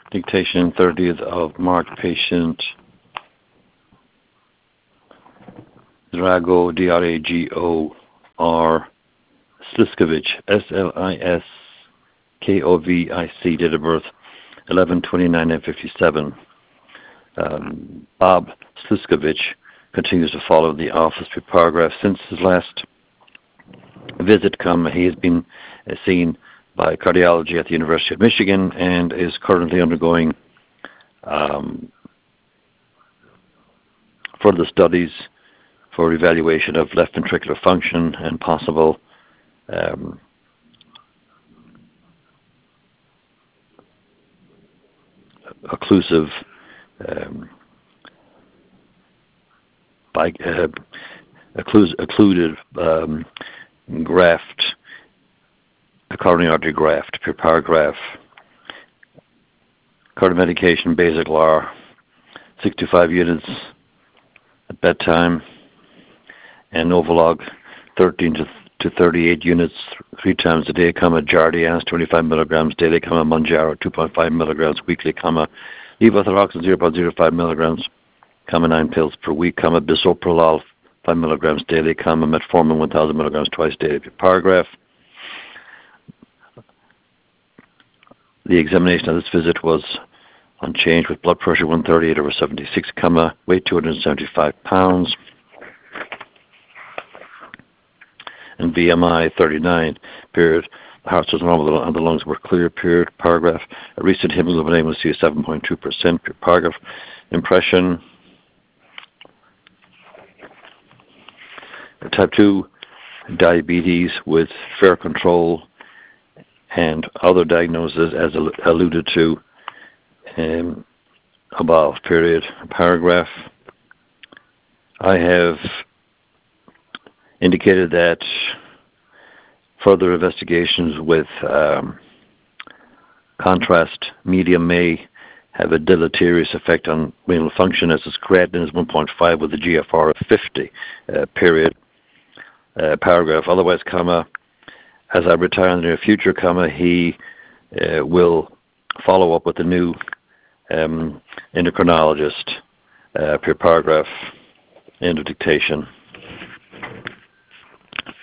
Dictation 30th of March, patient Drago, D-R-A-G-O-R, Sliskovic, S-L-I-S-K-O-V-I-C, date of birth 11/29/57. Bob Sliskovic continues to follow the office paragraph. Since his last visit, he has been seen by cardiology at the University of Michigan and is currently undergoing further studies for evaluation of left ventricular function and possible occlusive occluded graft, a coronary artery graft, per paragraph. Current medication, Basaglar, 65 units at bedtime, and Novolog, 13 to 38 units 3 times a day, Jardiance, 25 milligrams daily, Mounjaro, 2.5 milligrams weekly, levothyroxine, 0.05 milligrams, 9 pills per week, bisoprolol, 5 milligrams daily, metformin, 1,000 milligrams twice daily per paragraph. The examination of this visit was unchanged, with blood pressure 138/76, weight 275 pounds, and BMI 39. Period. The heart was normal and the lungs were clear. Period. Paragraph. A recent hemoglobin A1C is 7.2%. Paragraph. Impression. Type 2 diabetes with fair control and other diagnoses as alluded to above. Period. Paragraph. I have indicated that further investigations with contrast medium may have a deleterious effect on renal function, as its creatinine is 1.5 with a GFR of 50. Period. Paragraph. Otherwise, as I retire in the near future, he will follow up with a new endocrinologist. Per paragraph. End of dictation.